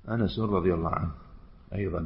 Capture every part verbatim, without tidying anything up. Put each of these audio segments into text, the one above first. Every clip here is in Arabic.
أنس رضي الله عنه أيضا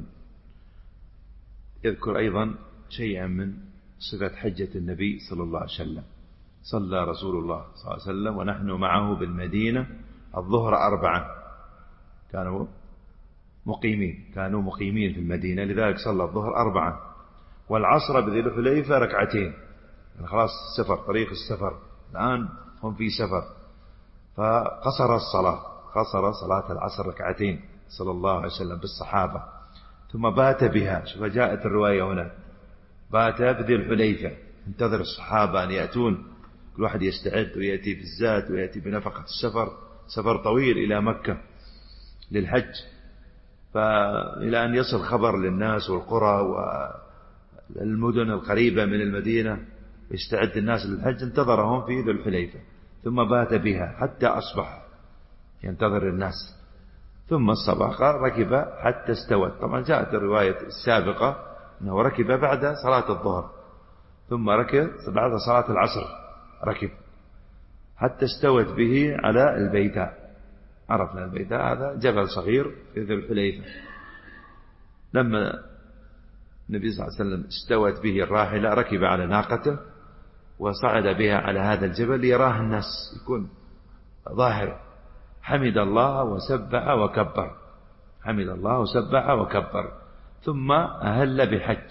يذكر أيضا شيئا من صفة حجة النبي صلى الله عليه وسلم. صلى رسول الله صلى الله عليه وسلم ونحن معه بالمدينة الظهر أربعة، كانوا مقيمين كانوا مقيمين في المدينة، لذلك صلى الظهر أربعة، والعصر بذي الحليفة ركعتين. خلاص السفر، طريق السفر، الآن هم في سفر، فقصر الصلاة، قصر صلاة العصر ركعتين صلى الله عليه وسلم بالصحابة، ثم بات بها. شوف جاءت الرواية هنا، بات بذي الحليفة، انتظر الصحابة أن يأتون، كل واحد يستعد ويأتي بالزاد ويأتي بنفقة السفر، سفر طويل إلى مكة للحج، فإلى أن يصل خبر للناس والقرى والمدن القريبة من المدينة يستعد الناس للحج، انتظرهم في ذي الحليفة ثم بات بها حتى أصبح ينتظر الناس، ثم الصباح ركب حتى استوت. طبعا جاءت الرواية السابقة أنه ركب بعد صلاة الظهر، ثم ركب بعد صلاة العصر ركب حتى استوت به على البيداء. عرفنا البيداء هذا جبل صغير في ذي الحليفة. لما النبي صلى الله عليه وسلم استوت به الراحلة ركب على ناقته وصعد بها على هذا الجبل ليراه الناس، يكون ظاهر. حمد الله وسبح وكبر، حمد الله وسبح وكبر، ثم أهل بحج،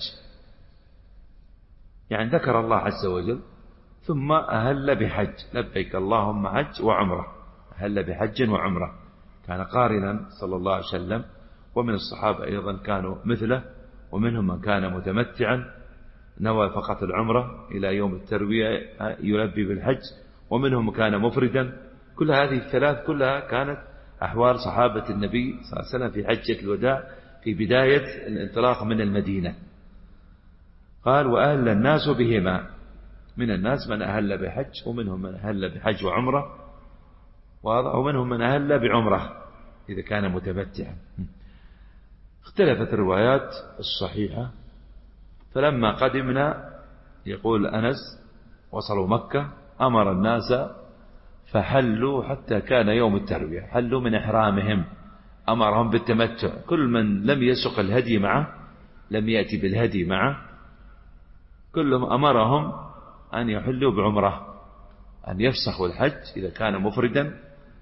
يعني ذكر الله عز وجل، ثم أهل بحج، لبيك اللهم حج وعمرة، أهل بحج وعمرة. كان قارنا صلى الله عليه وسلم، ومن الصحابة أيضا كانوا مثله، ومنهم من كان متمتعا نوى فقط العمرة إلى يوم التروية يلبي بالحج، ومنهم كان مفردا. كل هذه الثلاث كلها كانت أحوال صحابة النبي صلى الله عليه وسلم في حجة الوداع في بداية الانطلاق من المدينة. قال وأهل الناس بهما، من الناس من أهل بحج، ومنهم من أهل بحج وعمرة، ومنهم من أهل بعمرة إذا كان متمتعا. اختلفت الروايات الصحيحة. فلما قدمنا، يقول أنس، وصلوا مكة أمر الناس فحلوا حتى كان يوم التروية، حلوا من إحرامهم، أمرهم بالتمتع. كل من لم يسق الهدي معه، لم يأتي بالهدي معه، كلهم أمرهم أن يحلوا بعمرة، أن يفسخوا الحج إذا كان مفردا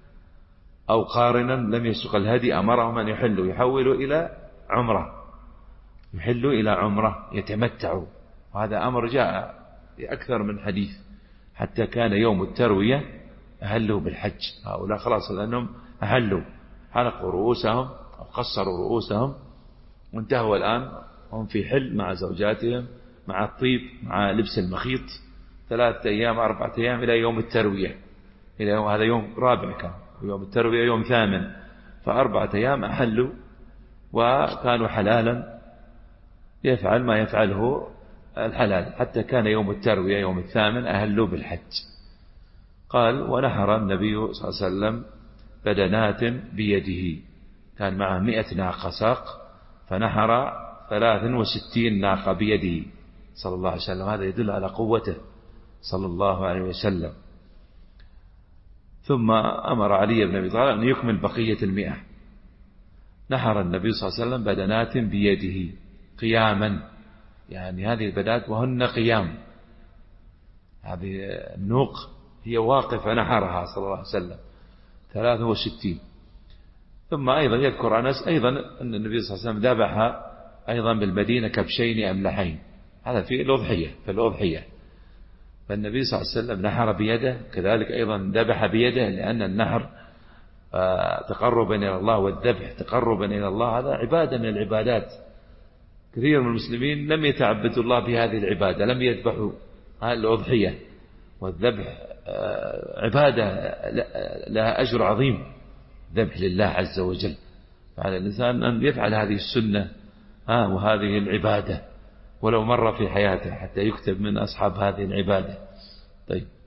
أو قارنا لم يسق الهدي، أمرهم أن يحلوا، يحولوا إلى عمرة، يحلوا إلى عمرة يتمتعوا. وهذا أمر جاء بأكثر من حديث، حتى كان يوم التروية أهلوا بالحج. هؤلاء خلاص لأنهم أهلوا، حلقوا رؤوسهم أو قصروا رؤوسهم، وانتهوا الآن هم في حل مع زوجاتهم، مع الطيب، مع لبس المخيط، ثلاثة أيام أربعة أيام إلى يوم التروية، إلى يوم هذا يوم رابع، كان يوم التروية يوم ثامن، فأربعة أيام أحلوا وكانوا حلالا، يفعل ما يفعله الحلال، حتى كان يوم التروية يوم الثامن أهلوا بالحج. قال ونحر النبي صلى الله عليه وسلم بدنات بيده، كان معه مئة ناقة ساق، فنحر ثلاث وستين ناقة بيده صلى الله عليه وسلم. هذا يدل على قوته صلى الله عليه وسلم. ثم أمر علي بن أبي طالب أن يكمل بقية المئة. نحر النبي صلى الله عليه وسلم بدنات بيده قياما، يعني هذه البدنات وهن قيام، هذه النوق هي واقفة نحرها صلى الله عليه وسلم ثلاثة وستين. ثم أيضا يذكر أنس أيضا أن النبي صلى الله عليه وسلم ذبح أيضا بالمدينة كبشين أملحين، هذا في الأضحية، في الأضحية. فالنبي صلى الله عليه وسلم نحر بيده، كذلك أيضا ذبح بيده، لأن النحر تقربا إلى الله، والذبح تقربا إلى الله، هذا عبادة من العبادات. كثير من المسلمين لم يتعبدوا الله بهذه العبادة، لم يذبحوا هذه الأضحية، والذبح عبادة لها أجر عظيم، ذبح لله عز وجل. فعلى الإنسان أن يفعل هذه السنة وهذه العبادة ولو مرة في حياته، حتى يكتب من أصحاب هذه العبادة. طيب.